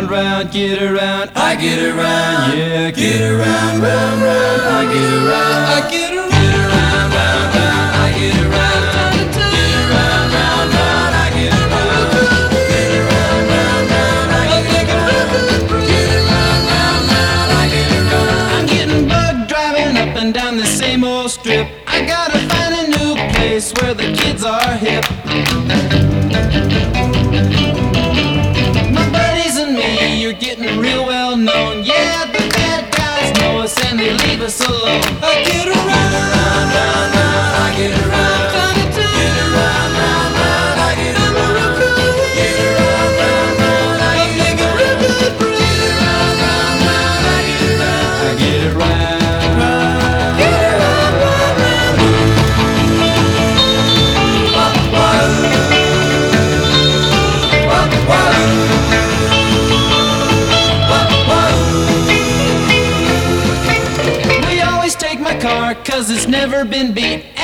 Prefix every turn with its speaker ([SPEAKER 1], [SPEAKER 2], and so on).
[SPEAKER 1] round, get around, I get around, yeah, get around, round, round, I get around, I get around, round, round, I get around, get around, round, round, I get around, get around, round, round, I get around, get around, round, round, I get around. I'm getting bugged driving up and down the same old strip. I gotta find a new place where the kids are hip. You're getting real well known. Yeah, the bad guys know us and they leave us alone. I get around, round, round, round, I get around, get around, round, round, I get around, get around, round, round, I get around, get around, round, round, I get around, I get around, get around, round, round. Car, cause it's never been beat.